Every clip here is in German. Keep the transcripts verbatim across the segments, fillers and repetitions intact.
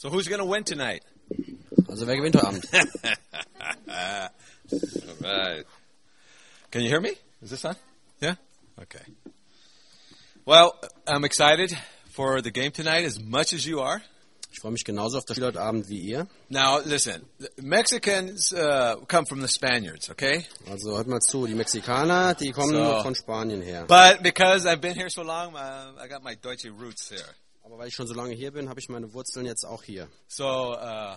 So who's going to win tonight? Also wer gewinnt heute Abend? All right. Can you hear me? Is this on? Yeah? Okay. Well, I'm excited for the game tonight as much as you are. Ich freue mich genauso auf das Spiel heute Abend wie ihr. Now, listen, Mexicans uh, come from the Spaniards, okay? Also hört mal zu, die Mexikaner, die kommen So. von Spanien her. But because I've been here so long, uh, I got my Deutsche roots here. Aber weil ich schon so lange hier bin, habe ich meine Wurzeln jetzt auch hier. So, uh,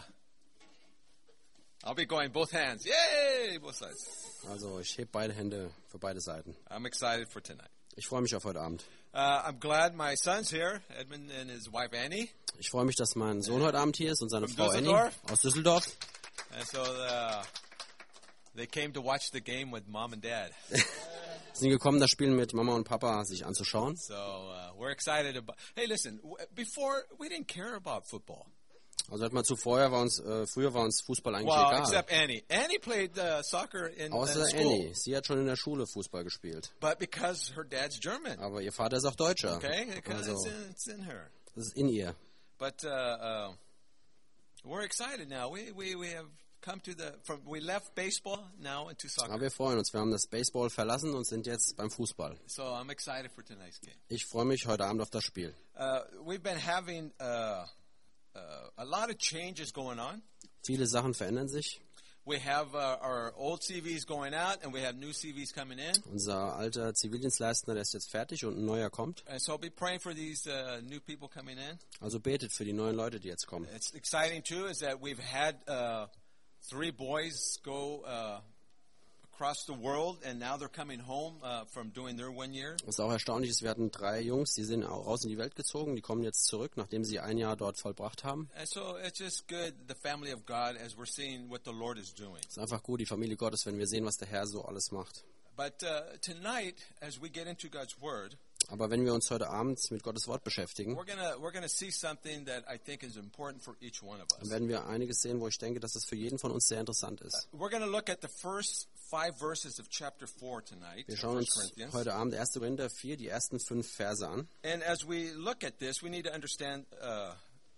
I'll be going both hands. Yay! Both sides. Also ich hebe beide Hände für beide Seiten. I'm excited for tonight. Ich freue mich auf heute Abend. Uh, I'm glad my son's here, Edmund and his wife Annie. Ich freue mich, dass mein Sohn heute Abend hier ist und seine From Frau Annie Düsseldorf? aus Düsseldorf. And so uh, they came to watch the game with mom and dad. Sind gekommen, das Spiel mit Mama und Papa sich anzuschauen. So uh, we're excited about. Hey, listen. w- Before we didn't care about football. Also hört mal zu, vorher war uns, äh, früher war uns Fußball eigentlich Well, egal. except Annie. Annie played uh, soccer in, in Außer school, Annie. Sie hat schon in der Schule Fußball gespielt. but because her dad's German. Aber ihr Vater ist auch Deutscher. Okay, it kinda- it's, Also in, it's in her. das ist in ihr. But uh, uh, we're excited now. We we we have come to the from. We left baseball now into Aber soccer. wir freuen uns. Wir haben das Baseball verlassen und sind jetzt beim Fußball. So I'm excited for tonight's game. Ich freue mich heute Abend auf das Spiel. Uh, we've been having uh, uh, a lot of changes going on. Viele Sachen verändern sich. We have uh, our old C Vs going out, and we have new C Vs coming in. Unser alter Zivildienstleister, der ist jetzt fertig und ein neuer kommt. And so be praying for these uh, new people coming in. Also betet für die neuen Leute, die jetzt kommen. It's exciting too is that we've had uh, three boys go uh, across the world, and now they're coming home uh, from doing their one year. Was auch erstaunlich ist, wir hatten drei Jungs, die sind auch raus in die Welt gezogen. Die kommen jetzt zurück, nachdem sie ein Jahr dort vollbracht haben. And so it's just good, the family of God, as we're seeing what the Lord is doing. Es ist einfach gut, die Familie Gottes, wenn wir sehen, was der Herr so alles macht. But uh, tonight, as we get into God's Word, Aber wenn wir uns heute Abend mit Gottes Wort beschäftigen, we're gonna we're gonna see something that I think is important for each one of dann us. werden wir einiges sehen, wo ich denke, dass es für jeden von uns sehr interessant ist. We're gonna look at the first five verses of chapter four tonight, Wir schauen First uns Corinthians. heute Abend erster Korinther vier, die ersten fünf Verse an. And as we look at this, we need to understand uh,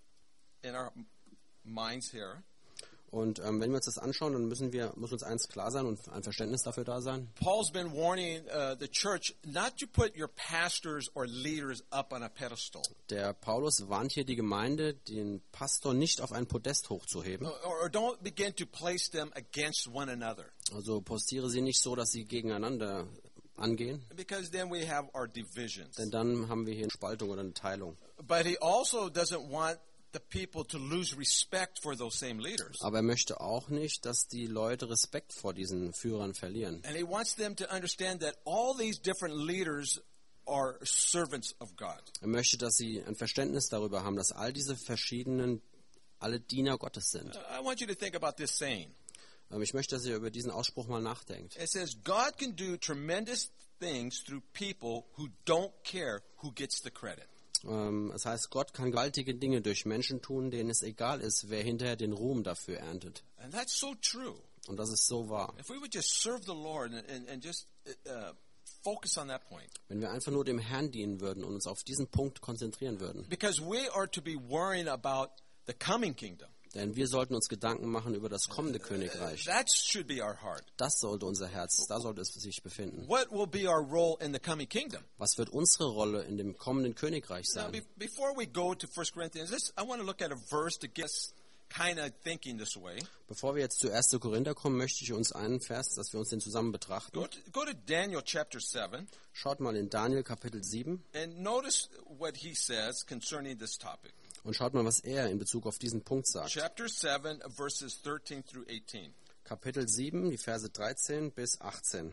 in our minds here. Und ähm, wenn wir uns das anschauen, dann müssen wir muss uns eins klar sein und ein Verständnis dafür da sein. Paul's been warning uh, the church not to put your pastors or leaders up on a pedestal, Der Paulus warnt hier die Gemeinde, den Pastor nicht auf ein Podest hochzuheben. or, or don't begin to place them against one another, Also postiere sie nicht so, dass sie gegeneinander angehen, because then we have our divisions. denn dann haben wir hier eine Spaltung oder eine Teilung. But he also doesn't want the people to lose respect for those same leaders. Aber er möchte auch nicht, dass die Leute Respekt vor diesen Führern verlieren. And he wants them to understand that all these different leaders are servants of God. Er möchte, dass sie ein Verständnis darüber haben, dass all diese verschiedenen, alle Diener Gottes sind. I want you to think about this saying. Ähm, Ich möchte, dass ihr über diesen Ausspruch mal nachdenkt. It says, God can do tremendous things through people who don't care who gets the credit. Ähm, Das heißt, Gott kann gewaltige Dinge durch Menschen tun, denen es egal ist, wer hinterher den Ruhm dafür erntet. And that's so true. Und das ist so wahr. If we would just serve the Lord and, and, and just uh, focus on that point. Wenn wir einfach nur dem Herrn dienen würden und uns auf diesen Punkt konzentrieren würden. Because we are to be worrying about the coming kingdom. Denn wir sollten uns Gedanken machen über das kommende Königreich. That should be our heart. Das sollte unser Herz, da sollte es sich befinden. What will be our role in the coming kingdom? Was wird unsere Rolle in dem kommenden Königreich Now, sein? be, before we go to First Corinthians, this, I want to look at a verse to get us kind of thinking this way. Bevor wir jetzt zu erster Korinther kommen, möchte ich uns einen Vers, dass wir uns den zusammen betrachten. Go to, go to Daniel chapter seven Schaut mal in Daniel Kapitel sieben and notice what he says concerning this topic. und schaut mal, was er in Bezug auf diesen Punkt sagt. Chapter seven, verses thirteen through eighteen. Kapitel sieben, die Verse dreizehn bis achtzehn.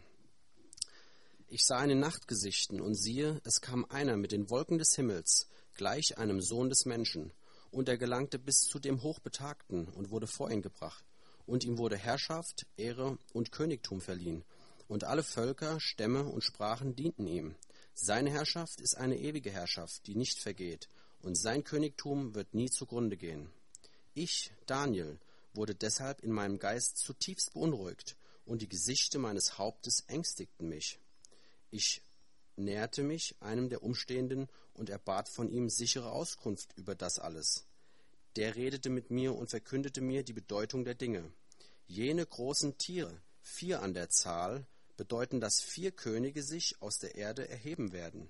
Ich sah in den Nachtgesichten und siehe, es kam einer mit den Wolken des Himmels, gleich einem Sohn des Menschen, und er gelangte bis zu dem Hochbetagten und wurde vor ihn gebracht. Und ihm wurde Herrschaft, Ehre und Königtum verliehen. Und alle Völker, Stämme und Sprachen dienten ihm. Seine Herrschaft ist eine ewige Herrschaft, die nicht vergeht, und sein Königtum wird nie zugrunde gehen. Ich, Daniel, wurde deshalb in meinem Geist zutiefst beunruhigt, und die Gesichte meines Hauptes ängstigten mich. Ich näherte mich einem der Umstehenden und erbat von ihm sichere Auskunft über das alles. der redete mit mir und verkündete mir die Bedeutung der Dinge. Jene großen Tiere, vier an der Zahl, bedeuten, dass vier Könige sich aus der Erde erheben werden.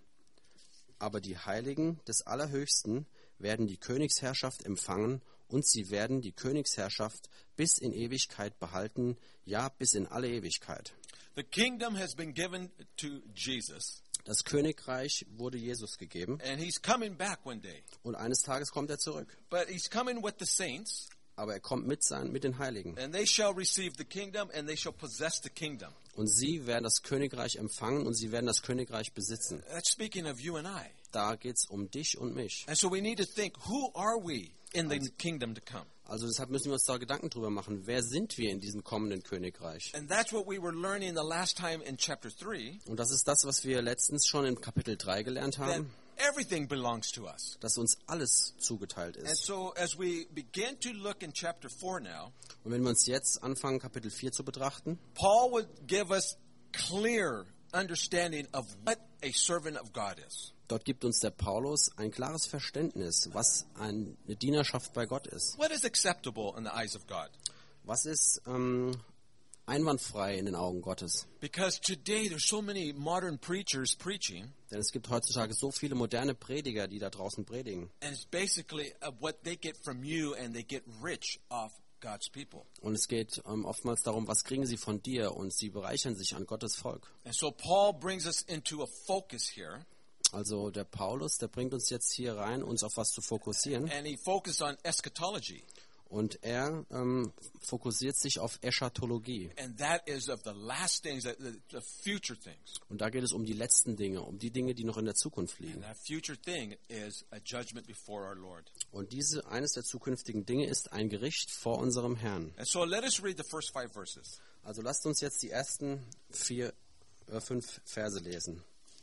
Aber die Heiligen des Allerhöchsten werden die Königsherrschaft empfangen, und sie werden die Königsherrschaft bis in Ewigkeit behalten, ja, bis in alle Ewigkeit. The kingdom has been given to Jesus, Das Königreich wurde Jesus gegeben, and he's coming back one day. und eines Tages kommt er zurück. But he's coming with the saints, Aber er kommt mit, sein, mit den Heiligen. and they shall receive the kingdom, and they shall possess the kingdom. Und sie werden das Königreich empfangen, und sie werden das Königreich besitzen. That's speaking of you and I. Da geht es um dich und mich. And so we need to think, who are we in the kingdom to come? Also deshalb müssen wir uns da Gedanken drüber machen. Wer sind wir in diesem kommenden Königreich? And that's what we were learning the last time in chapter three, Und das ist das, was wir letztens schon in Kapitel drei gelernt that haben, everything belongs to us. dass uns alles zugeteilt And ist. so as we begin to look in chapter four now, Und wenn wir uns jetzt anfangen, Kapitel vier zu betrachten, Paul would give us clear understanding of what a servant of God is. dort gibt uns der Paulus ein klares Verständnis, was eine Dienerschaft bei Gott ist. What is acceptable in the eyes of God? Was ist ähm, einwandfrei in den Augen Gottes? Because today there's so many modern preachers preaching, Denn es gibt heutzutage so viele moderne Prediger, die da draußen predigen. and it's basically uh, what they get from you, and they get rich off God's people. Und es geht ähm, oftmals darum, was kriegen sie von dir, und sie bereichern sich an Gottes Volk. And so Paul brings us into a focus here, Also der Paulus, der bringt uns jetzt hier rein, uns auf was zu fokussieren. and he focused on eschatology, Und er ähm, fokussiert sich auf Eschatologie. and that is of the last things, the, the, the future things. Und da geht es um die letzten Dinge, um die Dinge, die noch in der Zukunft And liegen. that future thing is a judgment before our Lord. Und diese, eines der zukünftigen Dinge ist ein Gericht vor unserem Herrn. And so let us read the first five verses. Also lasst uns jetzt die ersten vier, äh, fünf Verse lesen.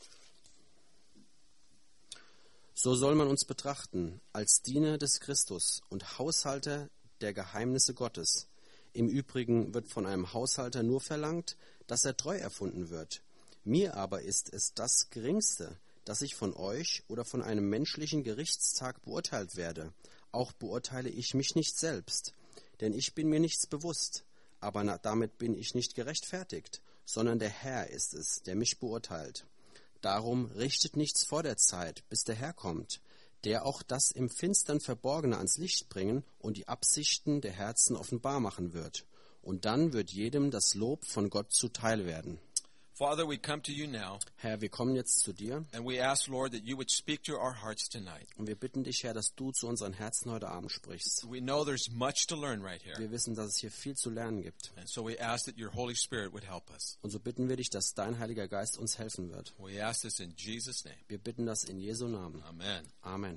So soll man uns betrachten, als Diener des Christus und Haushalter der Geheimnisse Gottes. Im Übrigen wird von einem Haushalter nur verlangt, dass er treu erfunden wird. Mir aber ist es das Geringste, dass ich von euch oder von einem menschlichen Gerichtstag beurteilt werde. Auch beurteile ich mich nicht selbst, denn ich bin mir nichts bewusst, aber na, damit bin ich nicht gerechtfertigt, sondern der Herr ist es, der mich beurteilt. Darum richtet nichts vor der Zeit, bis der Herr kommt, der auch das im Finstern Verborgene ans Licht bringen und die Absichten der Herzen offenbar machen wird. Und dann wird jedem das Lob von Gott zuteil werden. Father, we come to you now, Herr, wir kommen jetzt zu dir, and we ask, Lord, that you would speak to our hearts tonight. und wir bitten dich, Herr, dass du zu unseren Herzen heute Abend sprichst. We know there's much to learn right here, Wir wissen, dass es hier viel zu lernen gibt. and so we ask that your Holy Spirit would help us. Und so bitten wir dich, dass dein Heiliger Geist uns helfen wird. We ask this in Jesus' name. Wir bitten das in Jesu Namen. Amen. Amen.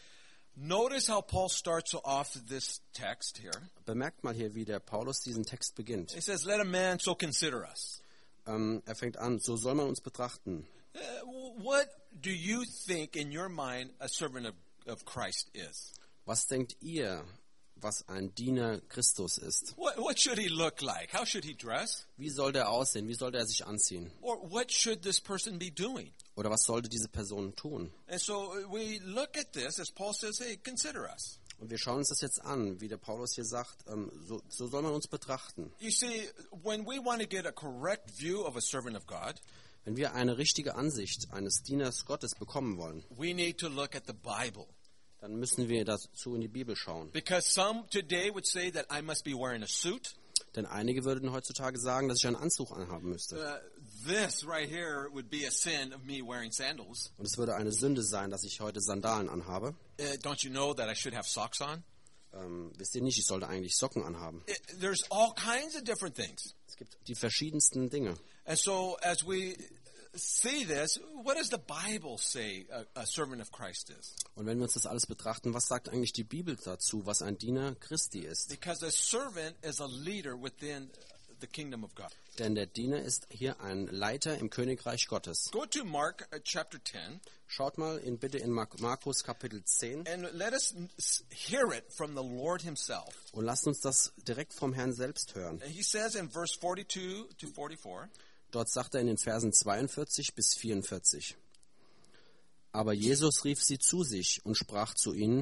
Notice how Paul starts off this text here. Bemerkt mal hier, wie der Paulus diesen Text beginnt. He says, let a man so consider us. Ähm, er fängt an, so soll man uns betrachten. Uh, what do you think in your mind a servant of, of Christ is? Was denkt ihr, was ein Diener Christus ist? What, what should he look like? How should he dress? Wie soll der aussehen? Wie sollte er sich anziehen? Or what should this person be doing? Oder was sollte diese Person tun? And so we look at this as Paul says, hey, consider us. Und wir schauen uns das jetzt an, wie der Paulus hier sagt, ähm, so, so soll man uns betrachten. You see, when we want to get a correct view of a servant of God, Wenn wir eine richtige Ansicht eines Dieners Gottes bekommen wollen, we need to look at the Bible. dann müssen wir dazu in die Bibel schauen. Because some today would say that I must be wearing a suit. Denn einige würden heutzutage sagen, dass ich einen Anzug anhaben müsste. Uh, this right here would be a sin of me wearing sandals. Und es würde eine Sünde sein, dass ich heute Sandalen anhabe. Uh, don't you know that I should have socks on? Ähm, wisst ihr nicht, ich sollte eigentlich Socken anhaben. It, there's all kinds of different things. Es gibt die verschiedensten Dinge. And so as we see this, what does the Bible say a, a servant of Christ is? Und wenn wir uns das alles betrachten, was sagt eigentlich die Bibel dazu, was ein Diener Christi ist? Because a servant is a leader within the kingdom of God. Denn der Diener ist hier ein Leiter im Königreich Gottes. Go to Mark uh, chapter ten Schaut mal in, bitte in Mark, Markus Kapitel zehn and let us n- s- hear it from the Lord himself. und lasst uns das direkt vom Herrn selbst hören. And he says in verse forty-two to forty-four, Dort sagt er in den Versen zweiundvierzig bis vierundvierzig. Aber Jesus rief sie zu sich und sprach zu ihnen,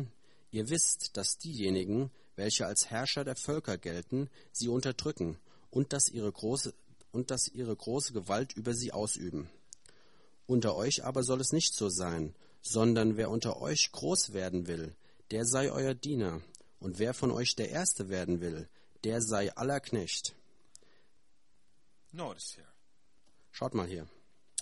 Ihr wisst, dass diejenigen, welche als Herrscher der Völker gelten, sie unterdrücken und dass ihre große, und dass ihre große Gewalt über sie ausüben. Unter euch aber soll es nicht so sein, sondern wer unter euch groß werden will, der sei euer Diener, und wer von euch der Erste werden will, der sei aller Knecht. Notice here. Schaut mal hier.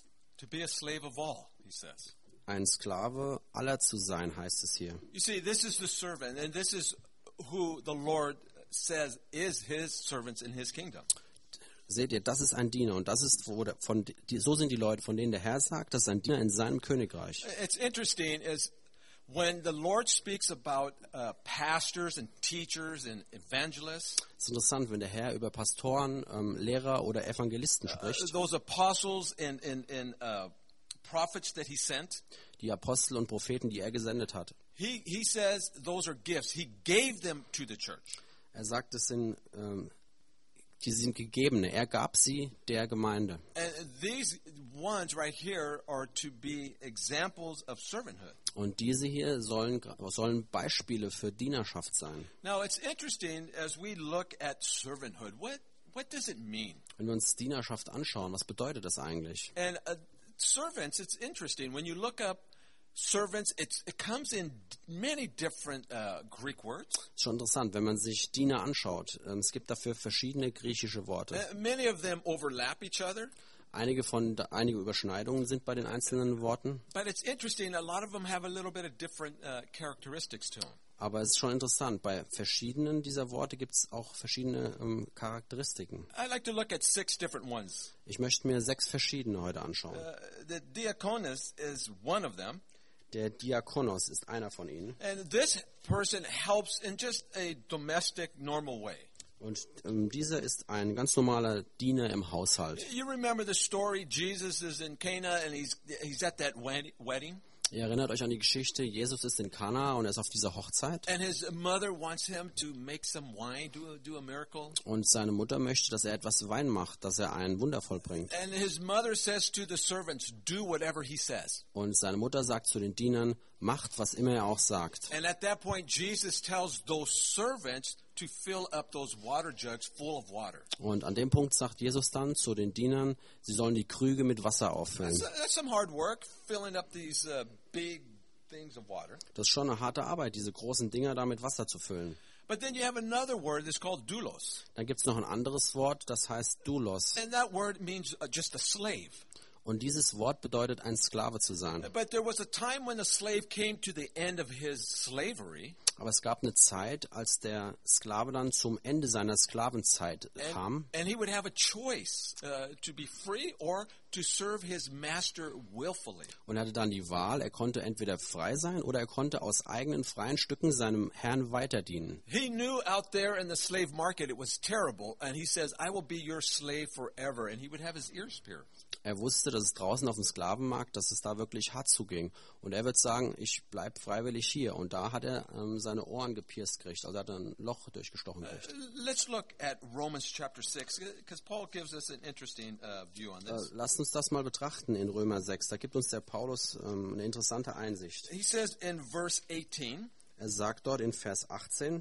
To be a slave of all, he says. Ein Sklave aller zu sein, heißt es hier. You see, this is the servant, and this is who the Lord says is his servants in his kingdom. Seht ihr, das ist ein Diener und das ist, wo der, von, die, so sind die Leute, von denen der Herr sagt, das ist ein Diener in seinem Königreich. It's interesting is when the Lord speaks about uh, pastors and teachers and evangelists, Es ist interessant, wenn der Herr über Pastoren, ähm, Lehrer oder Evangelisten uh, spricht, those apostles and, and, and uh, prophets that he sent, die Apostel und Propheten, die er gesendet hat. he, he says those are gifts. He gave them to the church. Er sagt, es sind, ähm, die sind gegebene. Er gab sie der Gemeinde. And these ones right here are to be examples of servanthood. Und diese hier sollen, sollen Beispiele für Dienerschaft sein. Now, it's interesting as we look at servanthood. What what does it mean? Wenn wir uns Dienerschaft anschauen, was bedeutet das eigentlich? And uh, servants, it's interesting. When you look up servants, it's, it comes in many different uh, Greek words. Ist schon interessant, wenn man sich Diener anschaut. Ähm, Es gibt dafür verschiedene griechische Worte. Uh, many of them overlap each other. Einige von einige Überschneidungen sind bei den einzelnen Worten, But it's interesting, a lot of them have a little bit of different uh, characteristics to them. aber es ist schon interessant. Bei verschiedenen dieser Worte gibt es auch verschiedene ähm, Charakteristiken. I like to look at six different ones. Ich möchte mir sechs verschiedene heute anschauen. Uh, the diaconus is one of them. Der Diakonos ist einer von ihnen. And this person helps in just a domestic, normal way. Und ähm, dieser ist ein ganz normaler Diener im Haushalt. You remember the story, Jesus is in Cana and he's, he's at that wed- wedding. Ihr erinnert euch an die Geschichte, Jesus ist in Kana und er ist auf dieser Hochzeit. And his mother wants him to make some wine, do a, do a miracle. Und seine Mutter möchte, dass er etwas Wein macht, dass er ein Wunder vollbringt. And his mother says to the servants, do whatever he says. Und seine Mutter sagt zu den Dienern, macht, was immer er auch sagt. And at that point, Jesus tells those servants to fill up those water jugs full of water. Und an dem Punkt sagt Jesus dann zu den Dienern, sie sollen die Krüge mit Wasser auffüllen. That's, that's some hard work, filling up these uh, big things of water. Das ist schon eine harte Arbeit, diese großen Dinger da mit Wasser zu füllen. But then you have another word that's called doulos. Dann gibt es noch ein anderes Wort, das heißt Doulos. And that word means uh, just a slave. Und dieses Wort bedeutet, ein Sklave zu sein. But there was a time when the slave came to the end of his slavery. Aber es gab eine Zeit, als der Sklave dann zum Ende seiner Sklavenzeit kam. And, and he would have a choice uh, to be free or to serve his master willfully. Und er hatte dann die Wahl, er konnte entweder frei sein oder er konnte aus eigenen freien Stücken seinem Herrn weiterdienen. He knew out there in the slave market it was terrible, and he says, I will be your slave forever. And he would have his ears pierced. Er wusste, dass es draußen auf dem Sklavenmarkt, dass es da wirklich hart zuging. Und er wird sagen, ich bleib freiwillig hier. Und da hat er ähm, seine Ohren gepierst gekriegt, also hat er ein Loch durchgestochen gekriegt. Uh, let's look at Romans chapter six, because Paul gives us an interesting uh, view on Äh, this. lasst uns das mal betrachten in Römer sechs. Da gibt uns der Paulus ähm, eine interessante Einsicht. He says in verse eighteen, Er sagt dort in Vers achtzehn,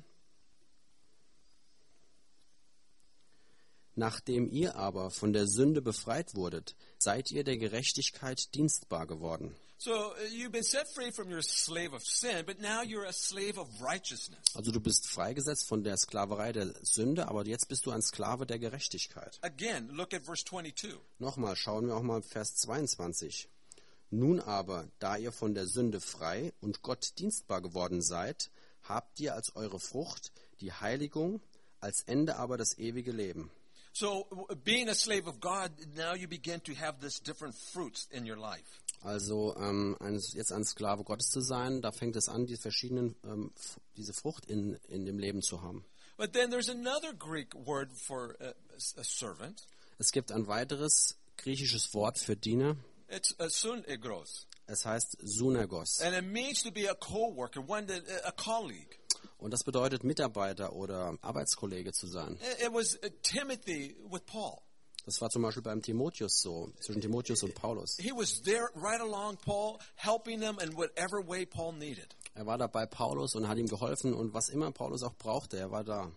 nachdem ihr aber von der Sünde befreit wurdet, seid ihr der Gerechtigkeit dienstbar geworden. so uh, you've been set free from your slave of sin, but now you're a slave of righteousness. Also du bist freigesetzt von der Sklaverei der Sünde, aber jetzt bist du ein Sklave der Gerechtigkeit. Again, look at verse twenty-two. Nochmal, schauen wir auch mal Vers zweiundzwanzig. Nun aber, da ihr von der Sünde frei und Gott dienstbar geworden seid, habt ihr als eure Frucht die Heiligung, als Ende aber das ewige Leben. So, w- being a slave of God, now you begin to have this different fruits in your life. Also ähm, ein, jetzt ein Sklave Gottes zu sein, da fängt es an, die verschiedenen, ähm, f- diese Frucht in, in dem Leben zu haben. But then there's another Greek word for a, a servant. Es gibt ein weiteres griechisches Wort für Diener. It's a sunegros. Es heißt Synergos. And it means to be a co-worker, one that, a colleague. Und das bedeutet Mitarbeiter oder Arbeitskollege zu sein. It it was uh, Timothy with Paul. Das war zum Beispiel beim Timotheus so, zwischen Timotheus und Paulus. He was there right along Paul, helping him in whatever way Paul needed. Er war da bei Paulus und hat ihm geholfen und was immer Paulus auch brauchte, er war da.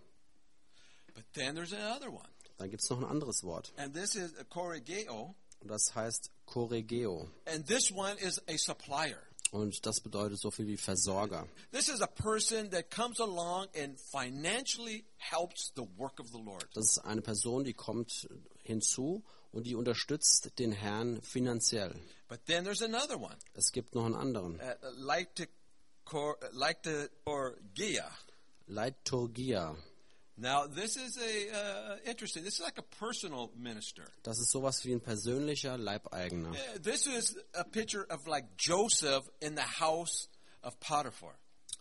But then there's another one. Dann gibt es noch ein anderes Wort. And this is a korigeo. Und das heißt Korregeo. And this one is a supplier. Und das bedeutet so viel wie Versorger. This is a person that comes along and financially helps the work of the Lord. Das ist eine Person, die kommt hinzu und die unterstützt den Herrn finanziell. But then there's another one. Es gibt noch einen anderen. Uh, like to cor, like to korgia. Liturgia. Now this is a uh, interesting. This is like a personal minister. Das ist sowas wie ein persönlicher Leibeigener. Uh, This is a picture of like Joseph in the house of Potiphar.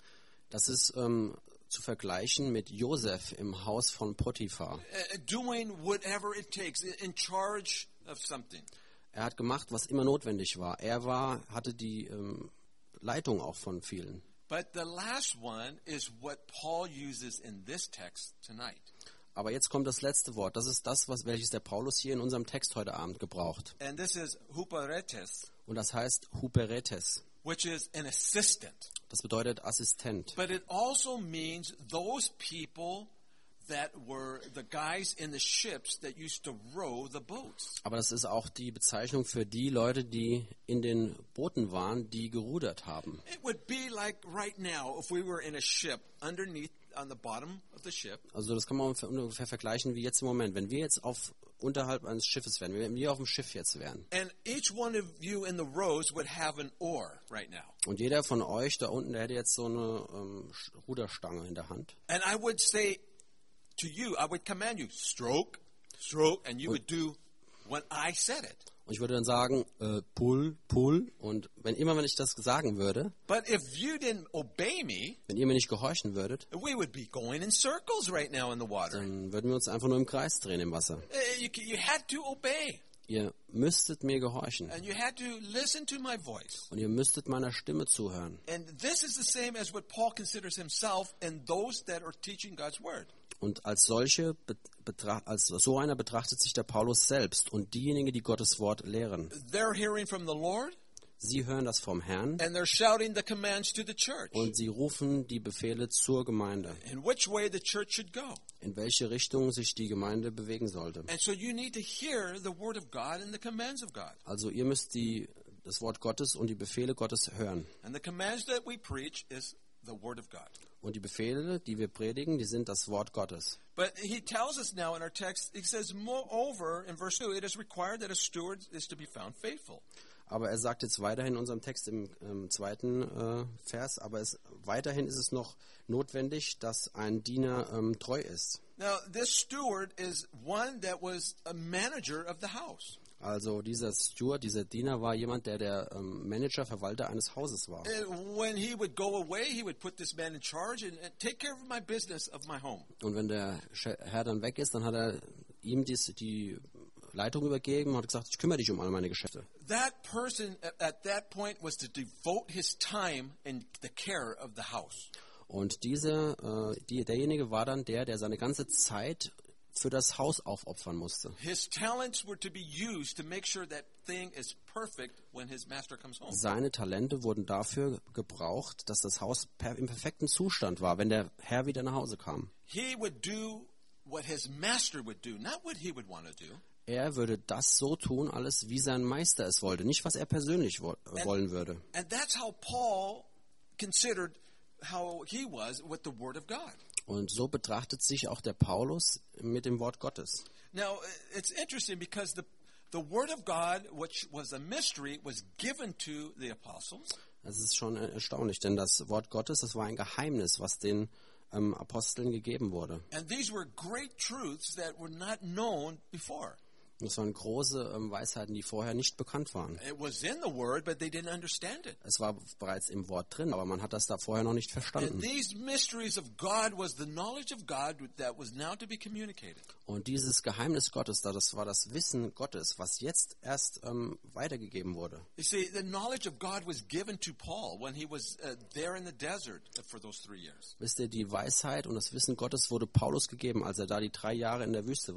Das ist ähm, zu vergleichen mit Josef im Haus von Potiphar. Uh, doing whatever it takes, in in charge of something. Er hat gemacht, was immer notwendig war. Er war, hatte die ähm, Leitung auch von vielen. But the last one is what Paul uses in this text tonight. Aber jetzt kommt das letzte Wort. Das ist das, was welches der Paulus hier in unserem Text heute Abend gebraucht. And this is huperetes, Und das heißt Huperetes. which is an assistant. Das bedeutet Assistent. But it also means those people that were the guys in the ships that used to row the boats. Aber das ist auch die Bezeichnung für die Leute, die in den Booten waren, die gerudert haben. It would be like right now if we were in a ship underneath on the bottom of the ship. Also das kann man ungefähr vergleichen wie jetzt im Moment. Wenn wir jetzt auf unterhalb eines Schiffes wären, wenn wir auf dem Schiff jetzt wären. And each one of you in the rows would have an oar right now. Und jeder von euch da unten, der hätte jetzt so eine ähm, Ruderstange in der Hand. And I would say to you, I would command you, stroke, stroke, and you would do when I said it. Und ich würde dann sagen, äh, pull, pull. Und wenn immer, wenn ich das sagen würde, But if you didn't obey me, wenn ihr mir nicht gehorchen würdet, we would be going in circles right now in the water. dann würden wir uns einfach nur im Kreis drehen im Wasser. Uh, You, you had to obey, Ihr müsstet mir gehorchen. and you had to listen to my voice. Und ihr müsstet meiner Stimme zuhören. And this is the same as what Paul considers himself and those that are teaching God's word. Und als solche, betracht, als so einer betrachtet sich der Paulus selbst und diejenigen, die Gottes Wort lehren. They're hearing from the Lord, Sie hören das vom Herrn and they're shouting the commands to the church, und sie rufen die Befehle zur Gemeinde, in which way the church should go. in welche Richtung sich die Gemeinde bewegen sollte. And so you need to hear the word of God and the commands of God. Also ihr müsst die, das Wort Gottes und die Befehle Gottes hören. And the commands that we preach is the word of God. Und die Befehle, die wir predigen, die sind das Wort Gottes. But he tells us now in our text, he says, moreover, in verse two, it is required that a steward is to be found faithful. Aber er sagt jetzt weiterhin in unserem Text im, im zweiten äh, Vers, aber es, weiterhin ist es noch notwendig, dass ein Diener ähm, treu ist. Now, this steward is one that was a manager of the house. Also dieser Steward, dieser Diener war jemand, der der ähm, Manager, Verwalter eines Hauses war. And when he would go away, he would put this man in charge and, and take care of my business of my home. Und wenn der Herr dann weg ist, dann hat er ihm dies, die Leitung übergeben und hat gesagt, ich kümmere dich um all meine Geschäfte. That person at, at that point was to devote his time in the care of the house. Und dieser, äh, die, derjenige war dann der, der seine ganze Zeit für das Haus aufopfern musste. His talents were to be used to make sure that thing is perfect when his master comes home. Seine Talente wurden dafür gebraucht, dass das Haus per, im perfekten Zustand war, wenn der Herr wieder nach Hause kam. He would do what his master would do, not what he would want to do. Er würde das so tun, alles wie sein Meister es wollte, nicht was er persönlich wo And- wollen würde. And that's how Paul considered how he was with the word of God. Und so betrachtet sich auch der Paulus mit dem Wort Gottes. Now, it's interesting because the the word of God, which was a mystery, was given to the apostles. Das ist schon erstaunlich, denn das Wort Gottes, das war ein Geheimnis, was den ähm, Aposteln gegeben wurde. And these were great truths that were not known before. Das waren große ähm, Weisheiten, die vorher nicht bekannt waren. It was in the word, but they didn't understand it. Es war bereits im Wort drin, aber man hat das da vorher noch nicht And verstanden. these mysteries of God was the knowledge of God that was now to be communicated. Und dieses Geheimnis Gottes, da, das war das Wissen Gottes, was jetzt erst ähm, weitergegeben wurde. You see, the knowledge of God was given to Paul when he was uh, there in the desert for those three years. Wisst ihr, die Weisheit und das Wissen Gottes wurde Paulus gegeben, als er da die drei Jahre in der Wüste war.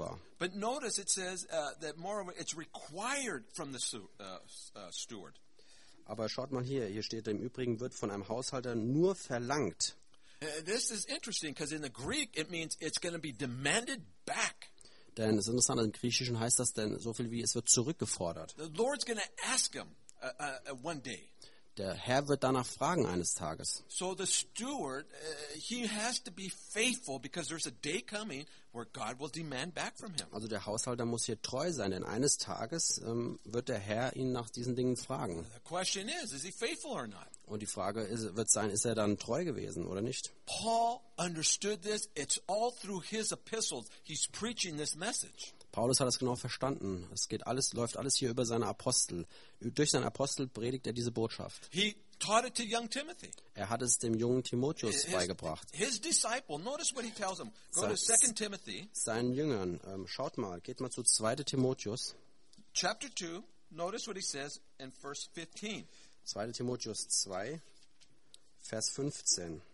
But notice it says uh, that moreover it's required from the su- uh, uh, steward. Aber schaut mal hier, hier steht, im Übrigen wird von einem Haushalter nur verlangt. Uh, this is interesting because in the Greek it means it's going to be demanded back. Denn es ist interessant, im Griechischen heißt das denn so viel wie, es wird zurückgefordert. The Lord's going to ask him uh, uh, uh, one day. Der Herr wird danach fragen eines Tages. So the steward, uh, he has to be faithful because there's a day coming where God will demand back from him. Also der Haushalter muss hier treu sein, denn eines Tages ähm, wird der Herr ihn nach diesen Dingen fragen. The question is, is he faithful or not? Und die Frage ist, wird sein, ist er dann treu gewesen oder nicht? Paul understood this. It's all through his epistles. He's preaching this message. Paulus hat das genau verstanden. Es geht alles, läuft alles hier über seine Apostel. Durch seine Apostel predigt er diese Botschaft. He taught it to young Timothy. Er hat es dem jungen Timotheus His, beigebracht. his disciple, notice what he tells him. Go to Second Timothy, Seinen Jüngern, ähm, schaut mal, geht mal zu zweiten Timotheus, chapter two. Notice what he says in verse fifteen. zweiten Timotheus zwei, Vers fünfzehn.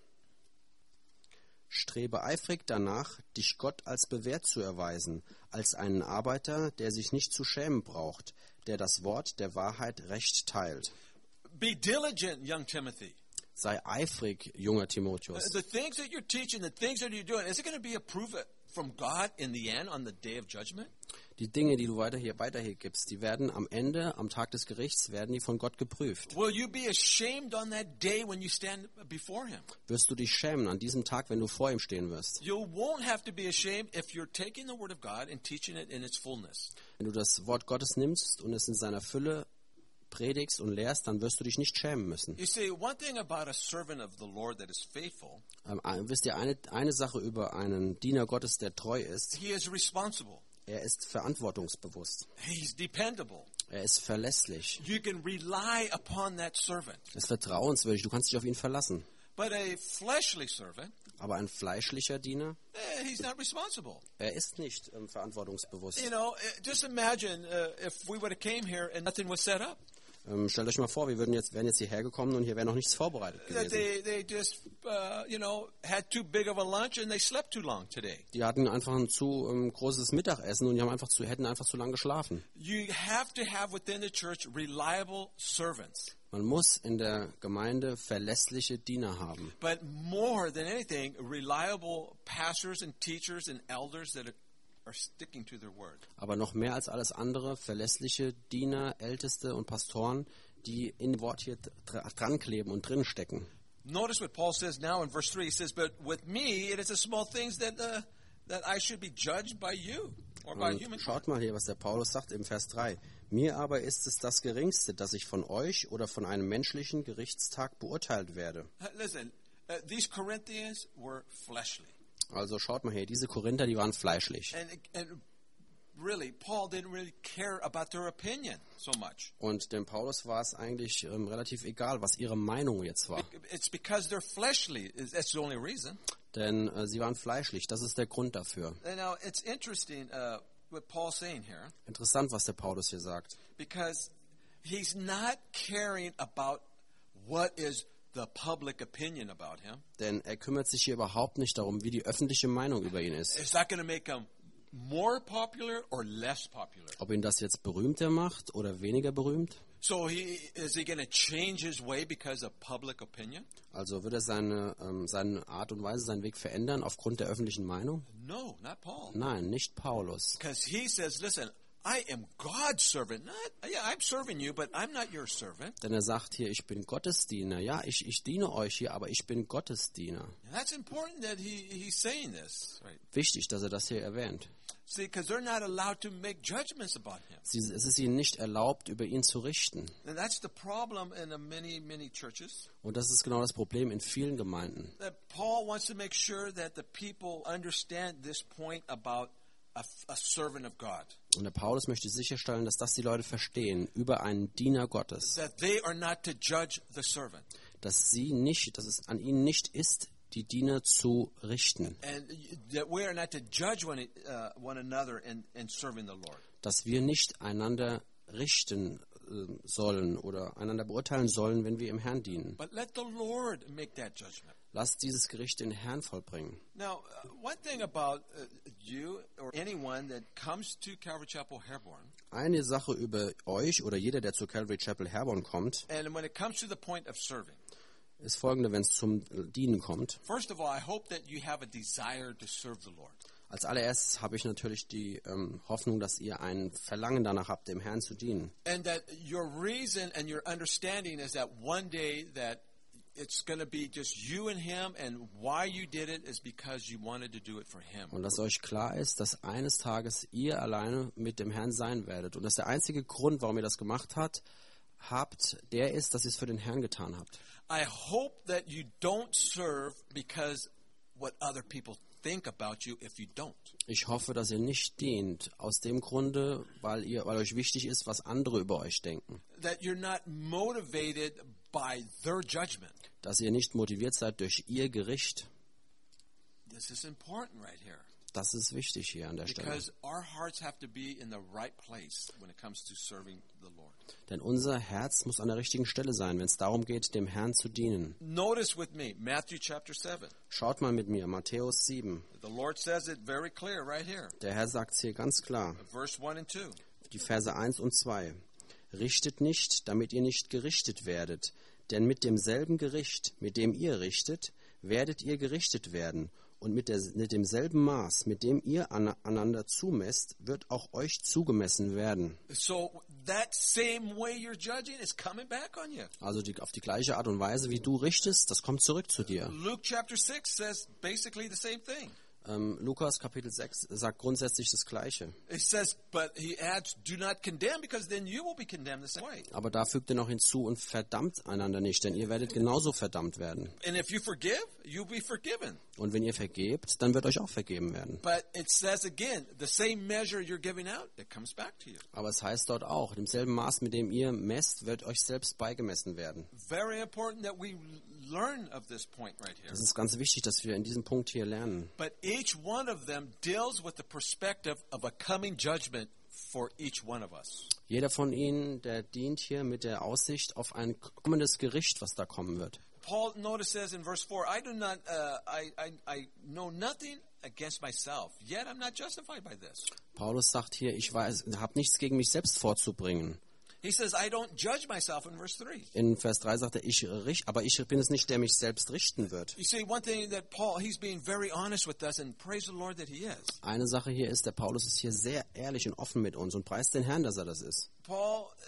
Strebe eifrig danach, dich Gott als bewährt zu erweisen, als einen Arbeiter, der sich nicht zu schämen braucht, der das Wort der Wahrheit recht teilt. Be diligent, young Timothy. Sei eifrig, junger Uh, Timotheus. The things that you're teaching, the things that you're doing, is it going to be approved from God in the end on the day of judgment? Die Dinge, die du weiter hier, weiter hier gibst, die werden am Ende, am Tag des Gerichts, werden die von Gott geprüft. Will you be ashamed on that day when you stand before him? Wirst du dich schämen an diesem Tag, wenn du vor ihm stehen wirst? You won't have to be ashamed if you're taking the word of God and teaching it in its fullness. Wenn du das Wort Gottes nimmst und es in seiner Fülle predigst und lehrst, dann wirst du dich nicht schämen müssen. You see, one thing about a servant of the Lord that is faithful, Ähm, ein- wisst ihr, eine, eine Sache über einen Diener Gottes, der treu ist, he is responsible. er ist verantwortungsbewusst. He's dependable. Er ist verlässlich. You can rely upon that servant. Er ist vertrauenswürdig. Du kannst dich auf ihn verlassen. But a fleshly servant, Aber ein fleischlicher Diener, eh, he's not responsible. er ist nicht ähm, verantwortungsbewusst. You know, eh, just imagine uh, if we would have came here and nothing was set up. Ähm, stellt euch mal vor, wir würden jetzt, wären jetzt hierher gekommen und hier wäre noch nichts vorbereitet That gewesen. they, they just, uh, you know, had too big of a lunch and they slept too long today. Die hatten einfach ein zu ähm, großes Mittagessen und die haben einfach zu, hätten einfach zu lange geschlafen. You have to have within the church reliable servants. Man muss in der Gemeinde verlässliche Diener haben. But more than anything, reliable pastors and teachers and elders that are, are sticking to their word. Aber noch mehr als alles andere, verlässliche Diener, Älteste und Pastoren, die in dem Wort hier dr- dran kleben und drin stecken. Notice what Paul says now in verse three. He says, "But with me, it is the small things that uh, that I should be judged by you or by Und human." schaut mal hier, was der Paulus sagt im Vers drei. Mir aber ist es das Geringste, dass ich von euch oder von einem menschlichen Gerichtstag beurteilt werde. Uh, Listen, uh, these Corinthians were fleshly, Also schaut mal hier, diese Korinther, die waren fleischlich. and and really, Paul didn't really care about their opinion so much. Und dem Paulus war es eigentlich ähm, relativ egal, was ihre Meinung jetzt war. It's because they're fleshly. That's the only reason. Denn äh, sie waren fleischlich, das ist der Grund dafür. And now it's interesting uh, what Paul's saying here, Interessant, was der Paulus hier sagt. because he's not caring about what is the public opinion about him. Denn er kümmert sich hier überhaupt nicht darum, wie die öffentliche Meinung über ihn ist. It's not going to make him more popular or less popular. Ob ihn das jetzt berühmter macht oder weniger berühmt. So he is he going to change his way because of public opinion? Also wird er seine, ähm, seine Art und Weise, seinen Weg verändern aufgrund der öffentlichen Meinung? No, not Paul. Nein, nicht Paulus. Because he says, listen, I am God's servant. Not, yeah, I'm serving you, but I'm not your servant. Denn er sagt hier, ich bin Gottesdiener. Ja, ich, ich diene euch hier, aber ich bin Gottesdiener. And that's important that he, he's saying this. Right? Wichtig, dass er das hier erwähnt. See, because they're not allowed to make judgments about him. Sie, es ist ihnen nicht erlaubt, über ihn zu richten. And that's the problem in uh, many, many churches. Und das ist genau das Problem in vielen Gemeinden. That Paul wants to make sure that the people understand this point about a, a servant of God. Und der Paulus möchte sicherstellen, dass das die Leute verstehen über einen Diener Gottes. That they are not to judge the servant. Dass sie nicht, dass es an ihnen nicht ist, die Diener zu richten. And that we are not to judge one, uh, one another in, in serving the Lord. Dass wir nicht einander richten äh, sollen oder einander beurteilen sollen, wenn wir im Herrn dienen. But let the Lord make that judgment. Lasst dieses Gericht den Herrn vollbringen. Now, uh, one thing about uh, you or anyone that comes to Calvary Chapel Herborn, Eine Sache über euch oder jeder, der zu Calvary Chapel Herborn kommt, and when it comes to the point of serving, ist folgende, wenn es zum Dienen kommt. first of all, I hope that you have a desire to serve the Lord. Als allererstes habe ich natürlich die ähm, Hoffnung, dass ihr ein Verlangen danach habt, dem Herrn zu dienen. And that your reason and your understanding is that one day that it's going to be just you and him, and why you did it is because you wanted to do it for him. Und dass euch klar ist, dass eines Tages ihr alleine mit dem Herrn sein werdet. Und dass der einzige Grund, warum ihr das gemacht habt, habt, der ist, dass ihr es für den Herrn getan habt. I hope that you don't serve because what other people think about you if you don't. Ich hoffe, dass ihr nicht dient aus dem Grunde, weil ihr, weil euch wichtig ist, was andere über euch denken. That you're not motivated by their judgment. Dass ihr nicht motiviert seid durch ihr Gericht. This is important right here. Das ist wichtig hier an der Stelle. Because our hearts have to be in the right place when it comes to serving the Lord. Denn unser Herz muss an der richtigen Stelle sein, wenn es darum geht, dem Herrn zu dienen. Notice with me, Matthew chapter seven. Schaut mal mit mir, Matthäus sieben. The Lord says it very clear right here. Der Herr sagt es hier ganz klar, Verse one and two. die Verse eins und zwei. Richtet nicht, damit ihr nicht gerichtet werdet, denn mit demselben Gericht, mit dem ihr richtet, werdet ihr gerichtet werden. Und mit, der, mit demselben Maß, mit dem ihr an, einander zumesst, wird auch euch zugemessen werden. So that same way you're judging is coming back on you. Also die, auf die gleiche Art und Weise, wie du richtest, das kommt zurück zu dir. Luke chapter six says basically the same thing. Ähm, Lukas Kapitel sechs sagt grundsätzlich das Gleiche. It says, but he adds, do not condemn, because then you will be condemned the same way. Aber da fügt er noch hinzu, und verdammt einander nicht, denn ihr werdet genauso verdammt werden. And if you forgive, you'll be forgiven. Und wenn ihr vergebt, dann wird euch auch vergeben werden. But it says again, the same measure you're giving out, it comes back to you. Aber es heißt dort auch, demselben Maß, mit dem ihr messt, wird euch selbst beigemessen werden. Very important that we learn of this point right here. Es ist ganz wichtig, dass wir in diesem Punkt hier lernen. But each one of them deals with the perspective of a coming judgment for each one of us. Jeder von ihnen, der dient hier mit der Aussicht auf ein kommendes Gericht, was da kommen wird. Paul notice says in verse four, I do not, uh, I, I, I know nothing against myself, yet I'm not justified by this. Paulus sagt hier, ich weiß, habe nichts gegen mich selbst vorzubringen. He says, I don't judge myself in verse three. In Vers drei sagt er, ich richt, aber ich bin es nicht, der mich selbst richten wird. You see, one thing that Paul, he's being very honest with us, and praise the Lord that he is. Eine Sache hier ist, der Paulus ist hier sehr ehrlich und offen mit uns und preist den Herrn, dass er das ist. Paul uh,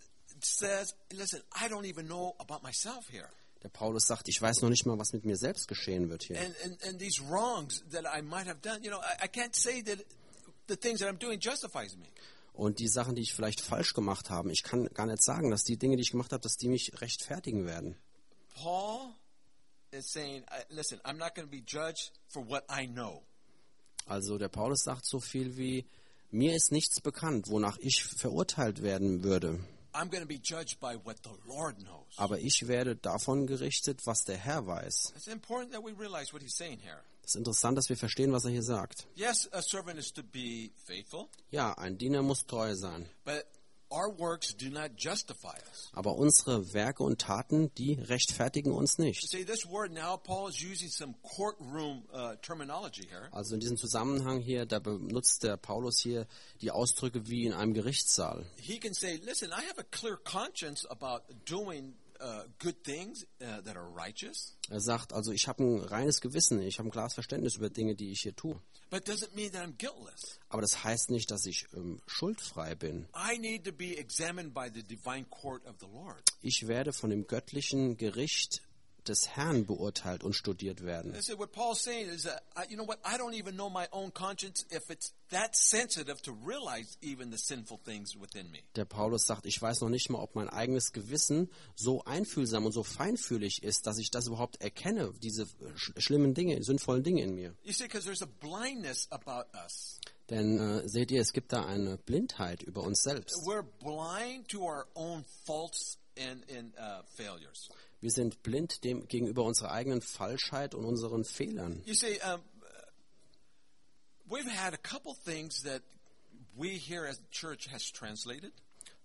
says, listen, I don't even know about myself here. Der Paulus sagt, ich weiß noch nicht mal, was mit mir selbst geschehen wird hier. And, and, and these wrongs that I might have done, you know, I, I can't say that the things that I'm doing justifies me. Und die Sachen, die ich vielleicht falsch gemacht habe, ich kann gar nicht sagen, dass die Dinge, die ich gemacht habe, dass die mich rechtfertigen werden. Paul is saying, listen, I'm not going to be judged for what I know. Also der Paulus sagt so viel wie, mir ist nichts bekannt, wonach ich verurteilt werden würde. I'm going to be judged by what the Lord knows. Aber ich werde davon gerichtet, was der Herr weiß. It's important that we realize what he's saying here. Es ist interessant, dass wir verstehen, was er hier sagt. Yes, a servant is to be faithful. Ja, ein Diener muss treu sein. But our works do not justify us. Aber unsere Werke und Taten, die rechtfertigen uns You nicht. see, this word now, Paul is using some courtroom uh, terminology here. Also in diesem Zusammenhang hier, da benutzt der Paulus hier die Ausdrücke wie in einem Gerichtssaal. He can say, listen, I have a clear conscience about doing uh, good things uh, that are righteous. Er sagt, also ich habe ein reines Gewissen, ich habe ein klares Verständnis über Dinge, die ich hier tue. But it doesn't mean that I'm guiltless. Aber das heißt nicht, dass ich ähm, schuldfrei bin. I need to be examined by the divine court of the Lord. Ich werde von dem göttlichen Gericht des Herrn beurteilt und studiert werden. Listen, what Paul's saying is that, I, you know what, I don't even know my own conscience if it's that sensitive to realize even the sinful things within me. Der Paulus sagt, ich weiß noch nicht mal, ob mein eigenes Gewissen so einfühlsam und so feinfühlig ist, dass ich das überhaupt erkenne, diese sch schlimmen Dinge, sinnvollen Dinge in mir. You see, because there's a blindness about us. Denn äh, seht ihr, es gibt da eine Blindheit über uns selbst. We're blind to our own faults and, and uh, failures. Wir sind blind dem gegenüber unserer eigenen Falschheit und unseren Fehlern. You see, um, we've had a couple things that we here as the church has translated.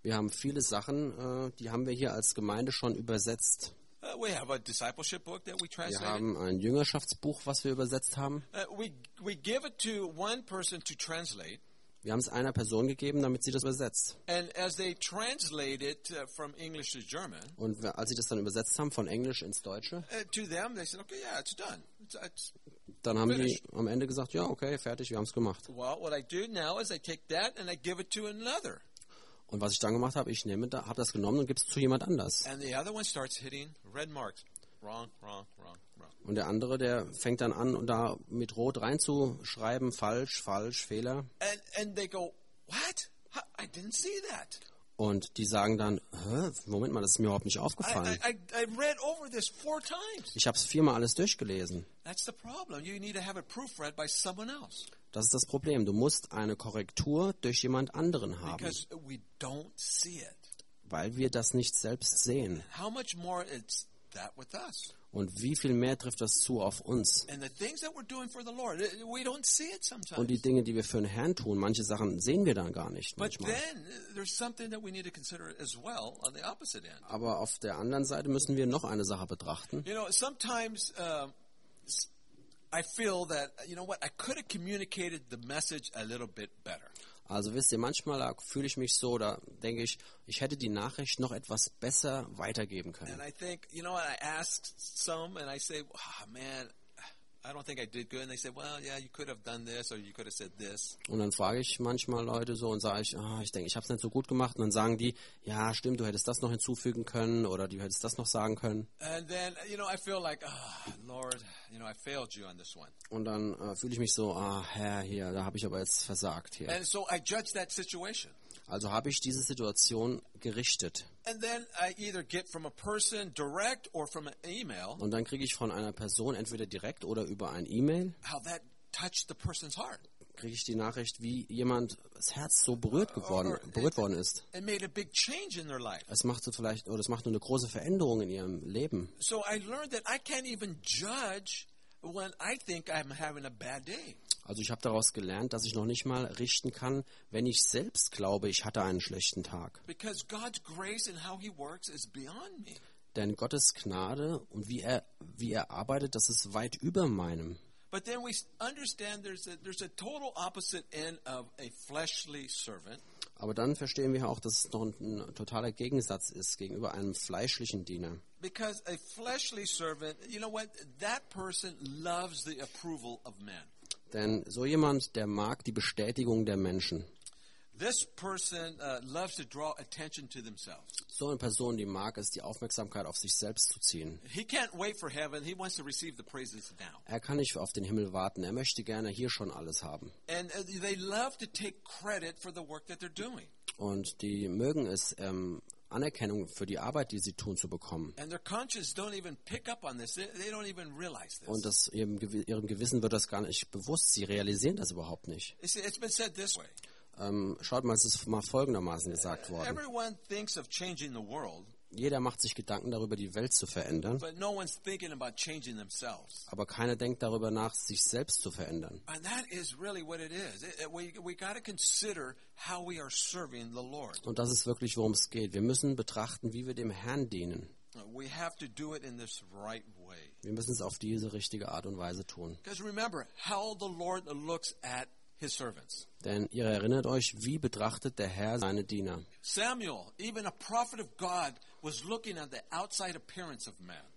Wir haben viele Sachen, äh, die haben wir hier als Gemeinde schon übersetzt. Uh, we have a discipleship book that we Wir translated. haben ein Jüngerschaftsbuch, was wir übersetzt haben. Uh, we we give it to one person to translate, Wir haben es einer Person gegeben, damit sie das übersetzt. and as they translate it uh, from English to German, Und wir- als sie das dann übersetzt haben, von Englisch ins Deutsche, uh, to them they said, "Okay, yeah, it's done." It's, it's, dann haben die Finish. am Ende gesagt, ja, okay, fertig, wir haben es gemacht. well, what I do now is I take that and I give it to another, Und was ich dann gemacht habe, ich nehme, da, habe das genommen und gebe es zu jemand anders. and the other one starts hitting red marks. Wrong, wrong, wrong, wrong. Und der andere, der fängt dann an, und da mit Rot reinzuschreiben, falsch, falsch, Fehler. And and they go, "What? How- I didn't see that. Und die sagen dann, hä, Moment mal, das ist mir überhaupt nicht I, aufgefallen. I, I I read over this four times." Ich habe es viermal alles durchgelesen. That's the problem. You need to have it proofread by someone else Das ist das Problem. Du musst eine Korrektur durch jemand anderen haben, because we don't see it. weil wir das nicht selbst sehen. How much more is that with us? Und wie viel mehr trifft das zu auf uns? And the things that we're doing for the Lord, eh, we don't see it sometimes. Und die Dinge, die wir für den Herrn tun, manche Sachen sehen wir dann gar nicht But manchmal. then eh, there's something that we need to consider as well on the opposite end. Aber auf der anderen Seite müssen wir noch eine Sache betrachten. You know, sometimes uh, s- I feel that, you know what, I could have communicated the message a little bit better. Also wisst ihr, manchmal da fühle ich mich so, da denke ich, ich hätte die Nachricht noch etwas besser weitergeben And können. I think, you know what, I ask some and I say, oh, man, I don't think I did good. And they say, well, yeah, you could have done this or you could have said this. Und dann frage ich manchmal Leute so und sage ich, ah, ich denke, ich habe es nicht so gut gemacht. Und dann sagen die, ja, stimmt, du hättest das noch hinzufügen können oder du hättest das noch sagen können. And then, you know, I feel like, oh, Lord, you know, I failed you on this one. Und dann äh, fühle ich mich so, ah, Herr, hier, da habe ich aber jetzt versagt hier. And so I judge that situation. Also habe ich diese Situation gerichtet. And then I either get from a person direct or from an email Und dann kriege ich von einer Person entweder direkt oder über ein E-Mail, how that touched the person's heart. kriege ich die Nachricht, wie jemand das Herz so berührt geworden, Or berührt worden ist. It made a big change in their life. Es macht so vielleicht, oder es macht nur eine große Veränderung in ihrem Leben. So I learned that I can't even judge when I think I'm having a bad day. Also ich habe daraus gelernt, dass ich noch nicht mal richten kann, wenn ich selbst glaube, ich hatte einen schlechten Tag. Because God's grace and how He works is beyond me. Denn Gottes Gnade und wie er, wie er arbeitet, das ist weit über meinem. But then we understand there's a, there's a total opposite end of a fleshly servant. Aber dann verstehen wir auch, dass es noch ein, ein totaler Gegensatz ist gegenüber einem fleischlichen Diener. Because a fleshly servant, you know what? That person loves the approval of man. Denn so jemand, der mag die Bestätigung der Menschen. This person uh, loves to draw attention to themselves. So eine Person, die mag es, die Aufmerksamkeit auf sich selbst zu ziehen. He can't wait for heaven. He wants to receive the praises now. Er kann nicht auf den Himmel warten. Er möchte gerne hier schon alles haben. And uh, they love to take credit for the work that they're doing. Und die mögen es, ähm, Anerkennung für die Arbeit, die sie tun, zu bekommen. And their conscience don't even pick up on this. They, they don't even realize this. Und das, ihrem, Gewi- ihrem Gewissen wird das gar nicht bewusst. Sie realisieren das überhaupt nicht. It's, it's been said this way. Ähm, schaut mal, es ist mal folgendermaßen gesagt worden. Everyone thinks of changing the world, Jeder macht sich Gedanken darüber, die Welt zu verändern, but no one's thinking about changing themselves. aber keiner denkt darüber nach, sich selbst zu verändern. And that is really what it is. It, it, we we got to consider how we are serving the Lord. Und das ist wirklich, worum es geht. Wir müssen betrachten, wie wir dem Herrn dienen. We have to do it in this right way. Wir müssen es auf diese richtige Art und Weise tun. Because remember how the Lord looks at His servants. Denn ihr erinnert euch, wie betrachtet der Herr seine Diener? Samuel, even a prophet of God, was looking at the outside appearance of man.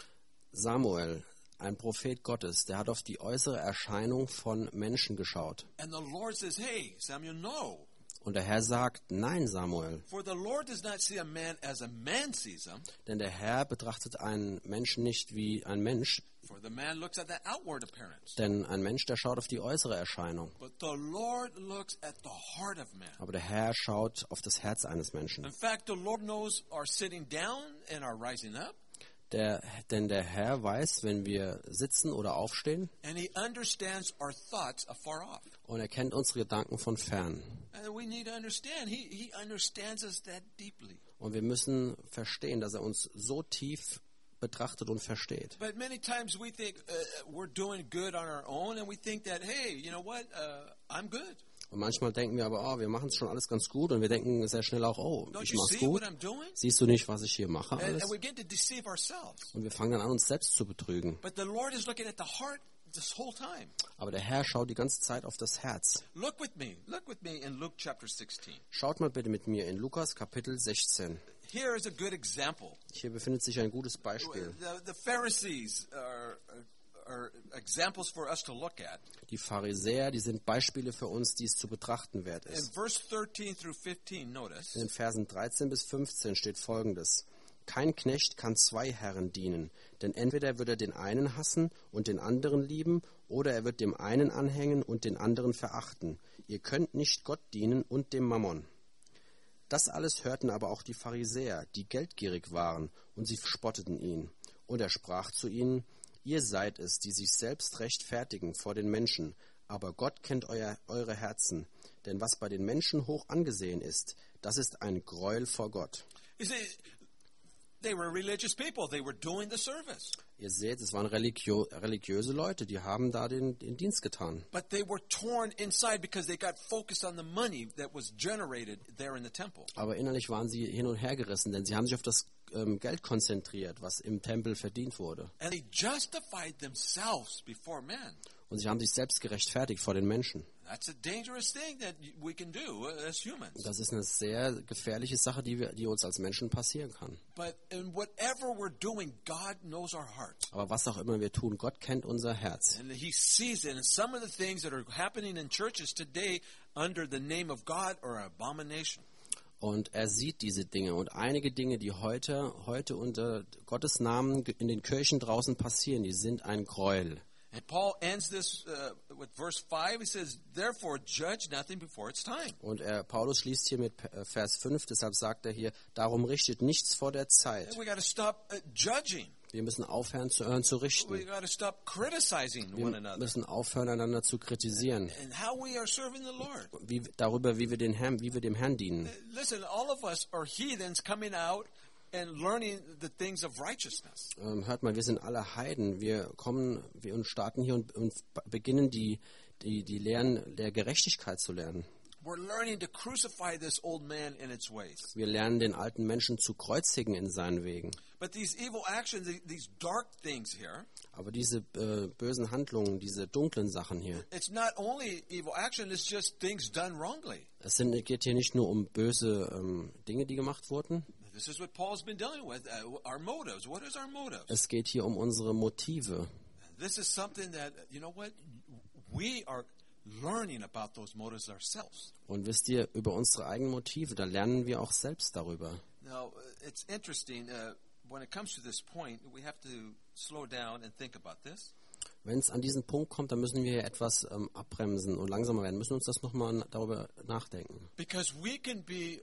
Samuel, ein Prophet Gottes, der hat auf die äußere Erscheinung von Menschen geschaut. And the Lord says, hey, Samuel, no. Und der Herr sagt, nein, Samuel, For the Lord does not see a man as a man sees him. denn der Herr betrachtet einen Menschen nicht wie ein Mensch, For the man looks at the outward appearance. denn ein Mensch, der schaut auf die äußere Erscheinung. But the Lord looks at the heart of man. Aber der Herr schaut auf das Herz eines Menschen. In fact, the Lord knows our sitting down and our rising up. Der, denn der Herr weiß, wenn wir sitzen oder aufstehen, And He understands our thoughts afar off. und er kennt unsere Gedanken von fern. And we need to understand. He, he understands us that deeply. Und wir müssen verstehen, dass er uns so tief betrachtet und versteht. But many times we think uh, we're doing good on our own, and we think that, hey, you know what, uh, I'm good. Und manchmal denken wir aber, oh, wir machen es schon alles ganz gut und wir denken sehr schnell auch, oh, Don't ich you mach's see what gut. I'm doing? Siehst du nicht, was ich hier mache And, alles? and we begin to deceive ourselves. Und wir fangen dann an, uns selbst zu betrügen. But the Lord is looking at the heart this whole time. Aber der Herr schaut die ganze Zeit auf das Herz. Look with me. Look with me in Luke chapter sixteen. Schaut mal bitte mit mir in Lukas Kapitel sechzehn. Here is a good example. Hier befindet sich ein gutes Beispiel. The, the Pharisees are, are examples for us to look at. Die Pharisäer, die sind Beispiele für uns, die es zu betrachten wert In ist. verse thirteen through fifteen, notice. In den Versen dreizehn bis fünfzehn steht Folgendes. Kein Knecht kann zwei Herren dienen, denn entweder wird er den einen hassen und den anderen lieben, oder er wird dem einen anhängen und den anderen verachten. Ihr könnt nicht Gott dienen und dem Mammon. Das alles hörten aber auch die Pharisäer, die geldgierig waren, und sie spotteten ihn. Und er sprach zu ihnen, ihr seid es, die sich selbst rechtfertigen vor den Menschen, aber Gott kennt euer, eure Herzen. Denn was bei den Menschen hoch angesehen ist, das ist ein Gräuel vor Gott. You see, they were religious people. They were doing the service. Ihr seht, es waren religio religiöse Leute, die haben da den, den Dienst getan. But they were torn inside because they got focused on the money that was generated there in the temple. Aber innerlich waren sie hin und her gerissen, denn sie haben sich auf das ähm, Geld konzentriert, was im Tempel verdient wurde. And they justified themselves before men. Und sie haben sich selbst gerechtfertigt vor den Menschen. That's a dangerous thing that we can do as humans. Das ist eine sehr gefährliche Sache, die, wir, die uns als Menschen passieren kann. But in whatever we're doing, God knows our heart. Aber was auch immer wir tun, Gott kennt unser Herz. And He sees it. And some of the things that are happening in churches today under the name of God are an abomination. Und er sieht diese Dinge. Und einige Dinge, die heute, heute unter Gottes Namen in den Kirchen draußen passieren, die sind ein Gräuel. And Paul ends this uh, with verse five. He says, therefore judge nothing before it's time. Und er, Paulus schließt hier mit äh, Vers fünf, deshalb sagt er hier, darum richtet nichts vor der Zeit. And we got to stop uh, judging. Wir müssen aufhören zu, äh, zu We richten. got to stop criticizing one Wir another. müssen aufhören, einander zu kritisieren. And how we are serving the Lord. Wie, darüber, wie wir, den Herrn, wie wir dem Herrn dienen. Listen, all of us are heathens coming out and learning the things of righteousness. Ähm, hört mal, wir sind alle Heiden. Wir kommen, wir und starten hier und, und beginnen die, die, die Lehren der Gerechtigkeit zu lernen. We're learning to crucify this old man in its ways. Wir lernen den alten Menschen zu kreuzigen in seinen Wegen. But these evil actions, the- these dark things here, Aber diese äh, bösen Handlungen, diese dunklen Sachen hier, it's not only evil action, it's just things done wrongly. es sind, geht hier nicht nur um böse ähm, Dinge, die gemacht wurden. This is what Paul's been dealing with, uh, our motives. What is our motives? Es geht hier um unsere Motive. This is something that, you know what, we are learning about those motives ourselves. Und wisst ihr, über unsere eigenen Motive, da lernen wir auch selbst darüber. Now, uh, it's interesting, uh, when it comes to this point, we have to slow down and think about this. Wenn es an diesen Punkt kommt, dann müssen wir hier etwas ähm, abbremsen und langsamer werden. Müssen uns das nochmal darüber nachdenken. Because we can be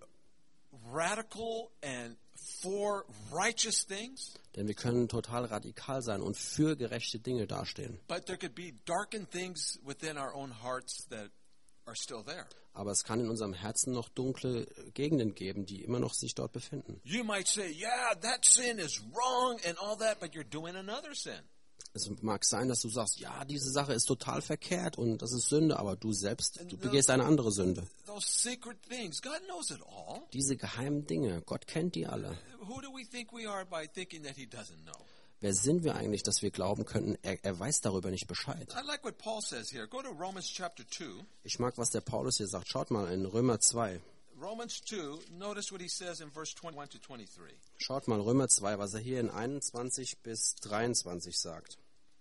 radical and for righteous things, Denn wir können total radikal sein und für gerechte Dinge dastehen. but there could be darkened things within our own hearts that are still there. Aber es kann in unserem Herzen noch dunkle Gegenden geben, die immer noch sich dort befinden. You might say, yeah, that sin is wrong and all that, but you're doing another sin. Es mag sein, dass du sagst, ja, diese Sache ist total verkehrt und das ist Sünde, aber du selbst, du begehst eine andere Sünde. Those secret things, God knows it all. Diese geheimen Dinge, Gott kennt die alle. Who do we think we are by thinking that He doesn't know? Wer sind wir eigentlich, dass wir glauben könnten, er, er weiß darüber nicht Bescheid? I like what Paul says here. Go to Romans chapter two. Ich mag, was der Paulus hier sagt. Schaut mal in Römer zwei. Romans two, notice what he says in verse twenty-one to twenty-three. Schaut mal Römer zwei, was er hier in einundzwanzig bis dreiundzwanzig sagt.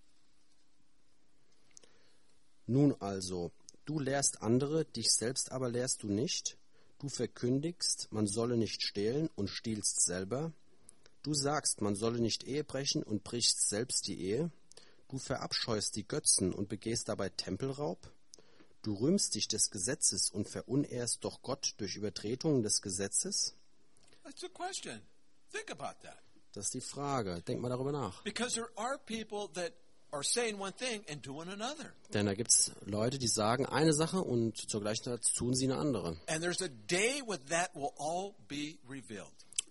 Nun also, du lehrst andere, dich selbst aber lehrst du nicht. Du verkündigst, man solle nicht stehlen und stiehlst selber. Du sagst, man solle nicht Ehe brechen und brichst selbst die Ehe. Du verabscheust die Götzen und begehst dabei Tempelraub. Du rühmst dich des Gesetzes und verunehrst doch Gott durch Übertretungen des Gesetzes. That's a question. Think about that. Das ist die Frage. Denk mal darüber nach. Because there are people that are saying one thing and doing another. Denn da gibt es Leute, die sagen eine Sache und zur gleichen Zeit tun sie eine andere. And there's a day when that will all be revealed.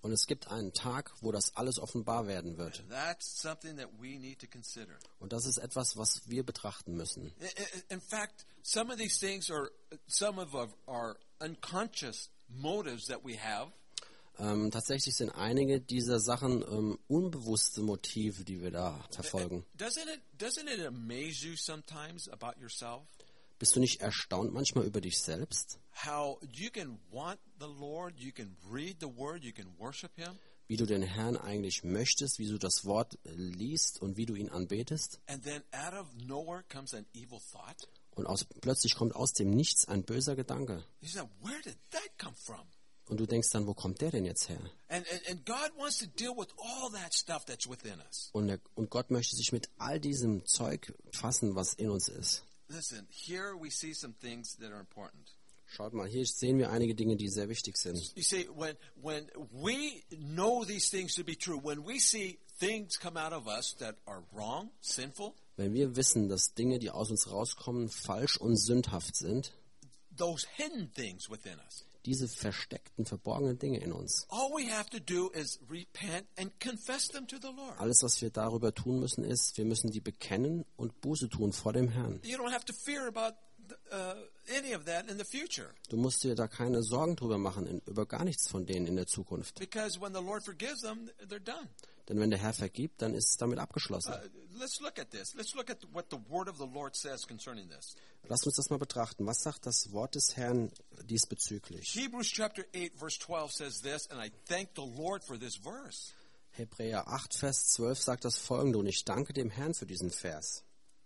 Und es gibt einen Tag, wo das alles offenbar werden wird. That's something that we need to consider. Und das ist etwas, was wir betrachten müssen. In, in- in fact, some of these things are some of our, our unconscious motives that we have. Ähm, tatsächlich sind einige dieser Sachen ähm, unbewusste Motive, die wir da verfolgen. Doesn't it doesn't it amaze you sometimes about yourself? Bist du nicht erstaunt manchmal über dich selbst? How you can want the Lord, you can read the Word, you can worship Him, Wie du den Herrn eigentlich möchtest, wie du das Wort äh, liest und wie du ihn anbetest? and then out of nowhere comes an evil thought. Und aus, plötzlich kommt aus dem Nichts ein böser Gedanke. You say, where did that come from? Und du denkst dann, wo kommt der denn jetzt her? And, and and God wants to deal with all that stuff that's within us. Und, der, und Gott möchte sich mit all diesem Zeug fassen, was in uns ist. Listen, here we see some things that are important. Schaut mal, hier sehen wir einige Dinge, die sehr wichtig sind. You see, when when we know these things to be true, when we see things come out of us that are wrong, sinful, Wenn wir wissen, dass Dinge, die aus uns rauskommen, falsch und sündhaft sind, those hidden things within us, diese versteckten, verborgenen Dinge in uns, all we have to do is repent and confess them to the Lord. alles, was wir darüber tun müssen, ist, wir müssen die bekennen und Buße tun vor dem Herrn. You don't have to fear about uh, any of that in the future, Du musst dir da keine Sorgen drüber machen, in, über gar nichts von denen in der Zukunft. because when the Lord forgives them, they're done. Denn wenn der Herr vergibt, dann ist es damit abgeschlossen. Uh, let's look at this. Let's look at what the word of the Lord says concerning this. Lasst uns das mal betrachten. Was sagt das Wort des Herrn diesbezüglich? Hebrews chapter eight verse twelve says this, and I thank the Lord for this verse. Hebräer acht, Vers zwölf sagt das folgende, und ich danke dem Herrn für diesen Vers.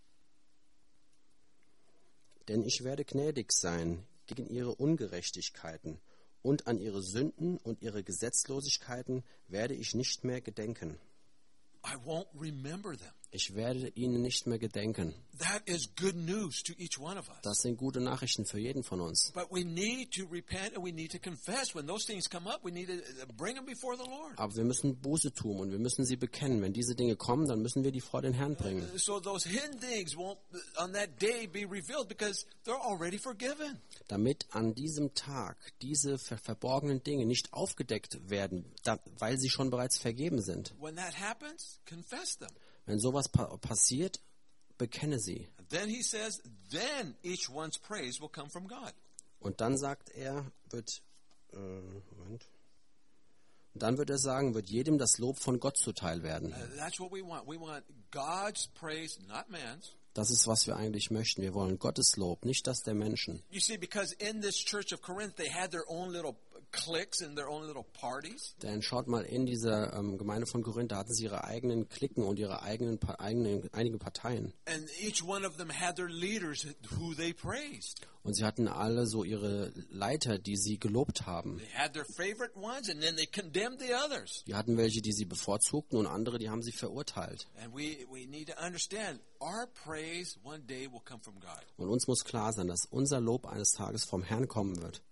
Denn ich werde gnädig sein gegen ihre Ungerechtigkeiten, und an ihre Sünden und ihre Gesetzlosigkeiten werde ich nicht mehr gedenken. I won't remember them. Ich werde ihnen nicht mehr gedenken. That is good news to each one of us. Das sind gute Nachrichten für jeden von uns. But we need to repent and we need to confess. When those things come up, we need to bring them before the Lord. Aber wir müssen Buße tun und wir müssen sie bekennen. Wenn diese Dinge kommen, dann müssen wir die vor den Herrn bringen. So those hidden things won't on that day be revealed because they're already forgiven. Damit an diesem Tag diese ver verborgenen Dinge nicht aufgedeckt werden, da, weil sie schon bereits vergeben sind. When that happens, confess them. Wenn sowas pa passiert, bekenne sie. And then he says, then each one's praise will come from God. Und dann sagt er, wird, äh, Moment. Und dann wird er sagen, wird jedem das Lob von Gott zuteil werden. Uh, that's what we want. We want God's praise, not man's. Das ist, was wir eigentlich möchten. Wir wollen Gottes Lob, nicht das der Menschen. You see, because in this church of Corinth, they had their own little cliques and their own little parties. Denn schaut mal, in dieser ähm, Gemeinde von Korinth, da hatten sie ihre eigenen Klicken und ihre eigenen, pa eigenen einige Parteien. And each one of them had their leaders who they praised. Und sie hatten alle so ihre Leiter, die sie gelobt haben. They had their favorite ones and then they condemned the others. Die hatten welche, die sie bevorzugten und andere, die haben sie verurteilt. And we, we need to understand, our praise one day will come from God. Und uns muss klar sein, dass unser Lob eines Tages vom Herrn kommen wird.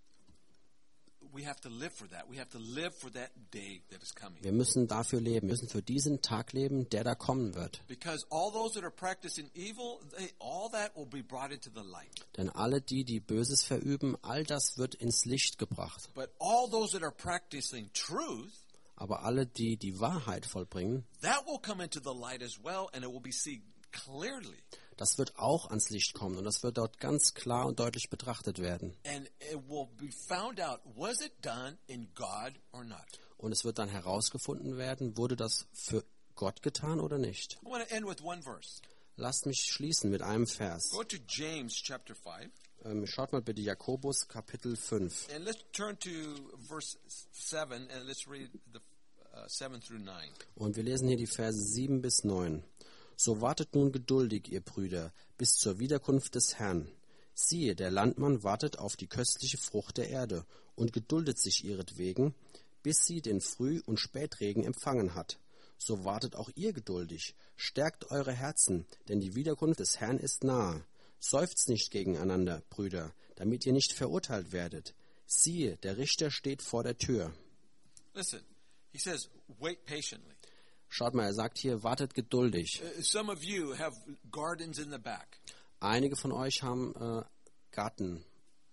We have to live for that. We have to live for that day that is coming. Wir müssen dafür leben, wir müssen für diesen Tag leben, der da kommen wird. Because all those that are practicing evil, they, all that will be brought into the light. Denn alle die, die Böses verüben, all das wird ins Licht gebracht. But all those that are practicing truth, Aber alle die, die Wahrheit vollbringen, that will come into the light as well, and it will be seen clearly. das wird auch ans Licht kommen und das wird dort ganz klar und deutlich betrachtet werden. And it will be found out, was it done in God or not? Und es wird dann herausgefunden werden, wurde das für Gott getan oder nicht. I want to end with one verse. Lasst mich schließen mit einem Vers. Go to James chapter five, Ähm, schaut mal bitte Jakobus Kapitel fünf. and let's turn to verse seven, and let's read the uh, seven through nine. Und wir lesen hier die Verse sieben bis neun. So wartet nun geduldig, ihr Brüder, bis zur Wiederkunft des Herrn. Siehe, der Landmann wartet auf die köstliche Frucht der Erde und geduldet sich ihretwegen, bis sie den Früh- und Spätregen empfangen hat. So wartet auch ihr geduldig, stärkt eure Herzen, denn die Wiederkunft des Herrn ist nahe. Seufzt nicht gegeneinander, Brüder, damit ihr nicht verurteilt werdet. Siehe, der Richter steht vor der Tür. Listen, he says, wait patiently. Schaut mal, er sagt hier, wartet geduldig. Uh, some of you have gardens in the back. Einige von euch haben äh, Garten,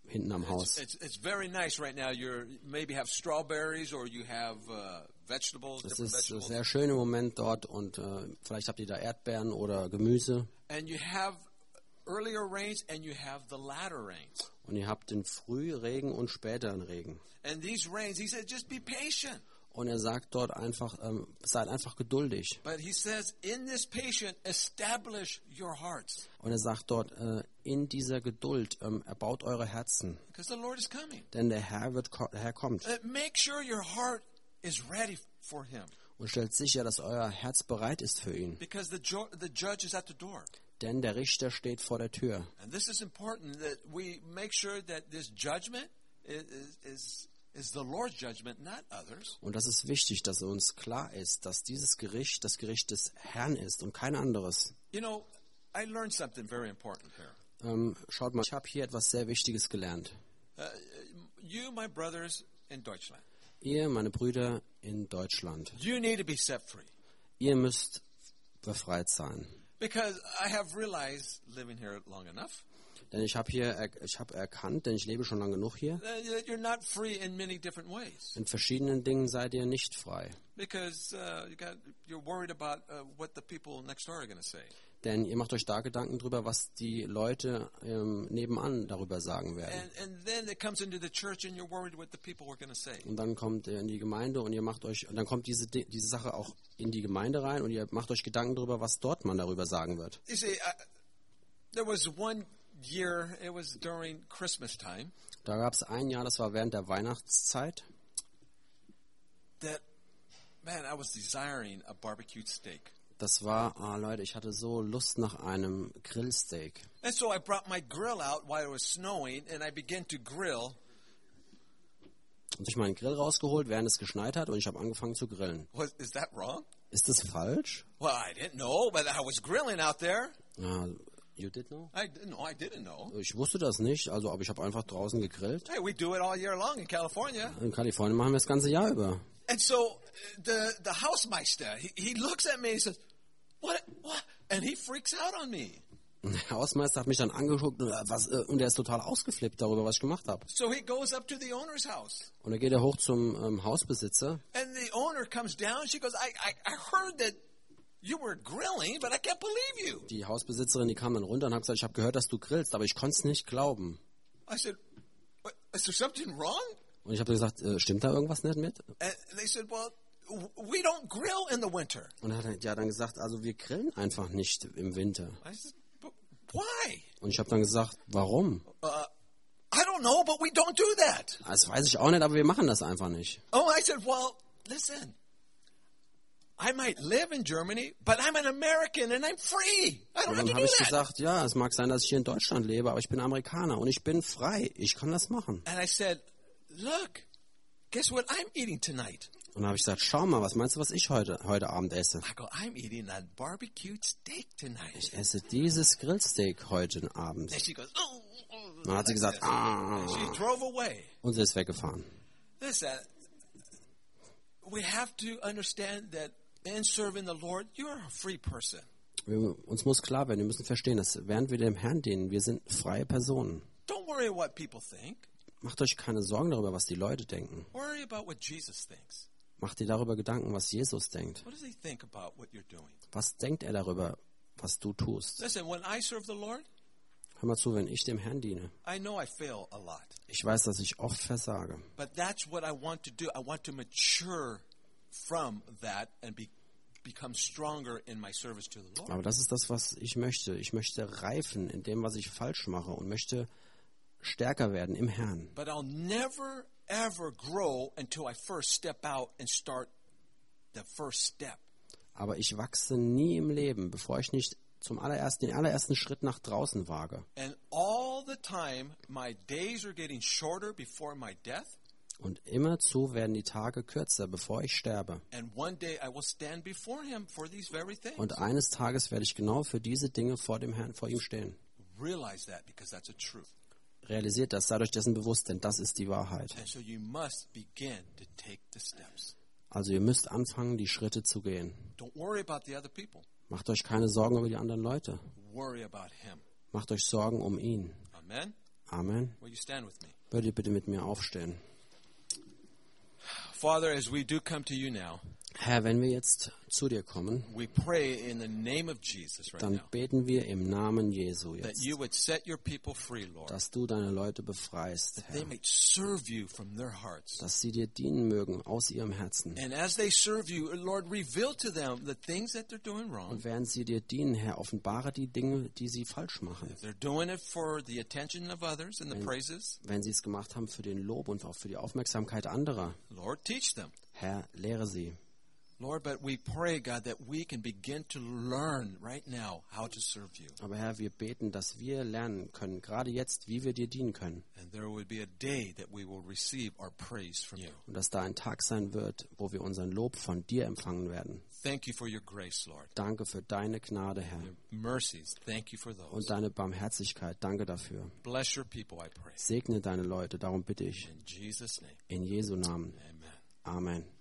hinten am It's, Haus. it's, it's very nice right now. You maybe have strawberries or you have uh, vegetables, Es different ist vegetables. sehr schön im Moment dort und äh, vielleicht habt ihr da Erdbeeren oder Gemüse. And you have earlier rains and you have the latter rains. Und ihr habt den Frühregen und späteren Regen. And these rains, he said, just be patient. Und er sagt dort einfach, ähm, seid einfach geduldig. But he says, in this patience, establish your hearts. Und er sagt dort, äh, in dieser Geduld ähm, erbaut eure Herzen. Because the Lord is coming. Denn der Herr, wird, ko- der Herr kommt. Uh, make sure your heart is ready for him. Und stellt sicher, dass euer Herz bereit ist für ihn. Because the, jo- the judge is at the door. Denn der Richter steht vor der Tür. And this is important that we make sure that this judgment is, is, is the Lord's judgment, not others. Und das ist wichtig, dass uns klar ist, dass dieses Gericht das Gericht des Herrn ist und kein anderes. You know, I learned something very important here. Ähm, schaut mal, ich habe hier etwas sehr Wichtiges gelernt. Uh, you, my brothers in Deutschland, Ihr, meine Brüder in Deutschland, you need to be set free. ihr müsst befreit sein. Because I have realized, living here long enough, Denn ich habe hier, er- ich habe erkannt, denn ich lebe schon lange genug hier, that you're not free in many different ways. in verschiedenen Dingen seid ihr nicht frei. Because uh, you got, you're worried about uh, what the people next door are going to say. Denn ihr macht euch da Gedanken drüber, was die Leute ähm, nebenan darüber sagen werden. And, and then it comes into the church and you're worried what the people are going to say. Und dann kommt ihr in die Gemeinde und ihr macht euch, und dann kommt diese, Di- diese Sache auch in die Gemeinde rein und ihr macht euch Gedanken darüber, was dort man darüber sagen wird. You see, I, there was one year, it was during Christmas time, Da gab es ein Jahr, das war während der Weihnachtszeit. that, man, I was desiring a barbecued steak. Das war, ah Leute, ich hatte so Lust nach einem Grillsteak. And so I brought my grill out while it was snowing and I began to grill. Und ich meinen Grill rausgeholt, während es geschneit hat, und ich habe angefangen zu grillen. Was, is that wrong? Ist das falsch? Well, I didn't know, but I was grilling out there. Ja, you did know? I didn't know. I didn't know. Ich wusste das nicht, also, aber ich habe einfach draußen gegrillt. Hey, we do it all year long in California. In Kalifornien machen wir das ganze Jahr über. And so uh, the the Hausmeister, he, he looks at me and he says, "What? What?" And he freaks out on me. Und der Hausmeister hat mich dann angeguckt und, äh, was, äh, und er ist total ausgeflippt darüber, was ich gemacht habe. So he goes up to the owner's house. Und dann geht er hoch zum ähm, Hausbesitzer. And the owner comes down. She goes, I, I, I heard that you were grilling, but I can't believe you. Die Hausbesitzerin, die kam dann runter und hat gesagt, ich habe gehört, dass du grillst, aber ich konnte es nicht glauben. I said, "What- is there something wrong?" Und ich habe gesagt, äh, stimmt da irgendwas nicht mit? And they said, well, w- we don't grill in the winter. Und er hat ja dann gesagt, also wir grillen einfach nicht im Winter. I said, but why? Und ich habe dann gesagt, warum? Uh, I don't know, but we don't do that. Das weiß ich auch nicht, aber wir machen das einfach nicht. Oh, I said, well, listen, I might live in Germany, but I'm an American and I'm free. I don't Und have dann to habe do ich that. gesagt, ja, es mag sein, dass ich hier in Deutschland lebe, aber ich bin Amerikaner und ich bin frei. Ich kann das machen. And I said, look, guess what I'm eating tonight? Und dann habe ich gesagt, schau mal, was meinst du, was ich heute, heute Abend esse? I go, I'm eating a barbecued steak tonight. Ich esse dieses Grillsteak heute Abend. And she goes, oh. oh, Dann hat sie gesagt, ah. She drove away. Und sie ist weggefahren. Listen, we have to understand that in serving the Lord, you're a free person. Wir, uns muss klar werden, wir müssen verstehen, dass während wir dem Herrn dienen, wir sind freie Personen. Don't worry what people think. Macht euch keine Sorgen darüber, was die Leute denken. Worry about what Jesus thinks. Macht dir darüber Gedanken, was Jesus denkt. What does he think about what you're doing? Was denkt er darüber, was du tust? Listen, when I serve the Lord, Hör mal zu, wenn ich dem Herrn diene. I know I fail a lot. Ich weiß, dass ich oft versage. But that's what I want to do. I want to mature from that and be, become stronger in my service to the Lord. Aber das ist das, was ich möchte. Ich möchte reifen in dem, was ich falsch mache und möchte stärker werden im Herrn. But I'll never, ever grow until I first step out and start the first step. Aber ich wachse nie im Leben, bevor ich nicht zum allerersten, den allerersten Schritt nach draußen wage. And all the time, my days are getting shorter before my death. Und immerzu werden die Tage kürzer, bevor ich sterbe. And one day I will stand before him for these very things. Und eines Tages werde ich genau für diese Dinge vor dem Herrn, vor ihm stehen. Realize that because that's a truth. Realisiert das, seid euch dessen bewusst, denn das ist die Wahrheit. And so you must begin to take the steps. Also ihr müsst anfangen, die Schritte zu gehen. Don't worry about the other people. Macht euch keine Sorgen über die anderen Leute. Worry about him. Macht euch Sorgen um ihn. Amen. Amen. Will you stand with me? Würdet ihr bitte mit mir aufstehen? Father, as we do come to you now, Herr, wenn wir jetzt zu dir kommen, we pray in the name of Jesus right dann now beten wir im Namen Jesu that jetzt, you would set your people free, Lord, dass du deine Leute befreist, they Herr, may serve you from their hearts. dass sie dir dienen mögen aus ihrem Herzen. And as they serve you, Lord, reveal to them the things that they're doing wrong. Und während sie dir dienen, Herr, offenbare die Dinge, die sie falsch machen. If they're doing it for the attention of others and the praises, Wenn sie es gemacht haben für den Lob und auch für die Aufmerksamkeit anderer, Lord, teach them. Herr, lehre sie. Lord, but we pray, God, that we can begin to learn right now how to serve you. Aber Herr, wir beten, dass wir lernen können, gerade jetzt, wie wir dir dienen können. And there would be a day that we will receive our praise from you. Und dass da ein Tag sein wird, wo wir unseren Lob von dir empfangen werden. Thank you for your grace, Lord. Danke für deine Gnade, Herr. Your mercies, thank you for those. Und deine Barmherzigkeit, danke dafür. Bless your people, I pray. Segne deine Leute, darum bitte ich. In Jesus' name, In Jesu Namen. amen. Amen.